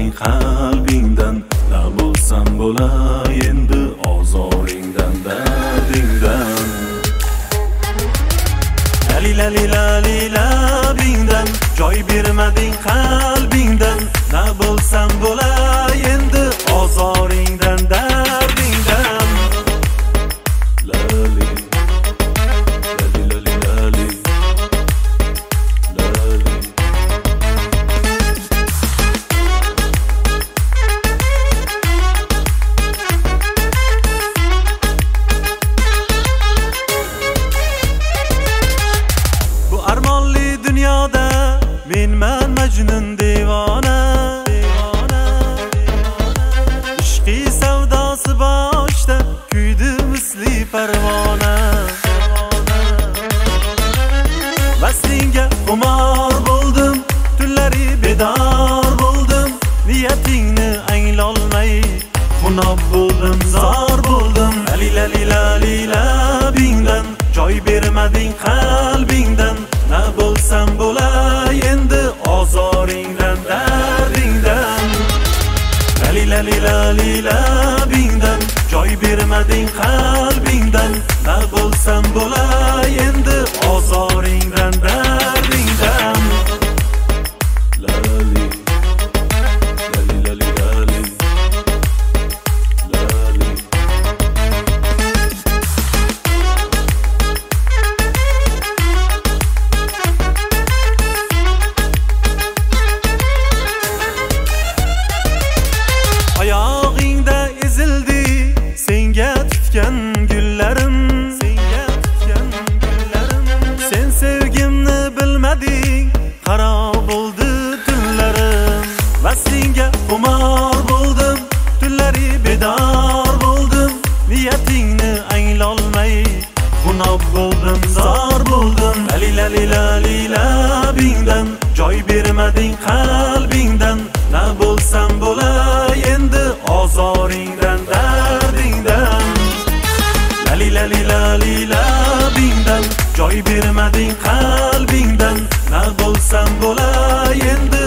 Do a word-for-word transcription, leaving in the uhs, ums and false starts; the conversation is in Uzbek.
bermading qalbingdan, na bo'lsam bo'lay endi ozoringdan, dardingdan. Lali lali lali labingdan, joy bermading qalbingdan, na bo'lsam bo'lay endi ozoringdan, dardingdan. Lali dunyoda menman majnun devona, ishqi savdosi boshda kuydi misli parvona. Vaslingga xumor bo'ldim, tunlari bedor bo'ldim, niyatingni anglolmay xunob bo'ldim, zor bo'ldim. Lali lali lali labingdan, joy bermading qalbingdan, na bo'lsam bo'lay endi ozoringdan, dardingdan. Lali lali lali labingdan, joy bermading qalbingdan, na bo'lsam bo'lay endi ozoringdan, dardingdan. Lali lali lali lali lali. Oyog'ingda ezildi senga tutgan gullarim, senga tutgan gullarim. Sen sevgimni bilmading, xarob bo'ldi tunlarim. Vaslingga xumor bo'ldim, tunlari bedor bo'ldim, niyatingni anglolmay xunob bo'ldim, zor bo'ldim. Lali lali lali labingdan, joy bermading qalbingdan, na bo'lsam bo'lay endi ozoringdan, dardingdan. Lali lali lali labingdan, joy bermading qalbingdan, na bo'lsam bo'lay endi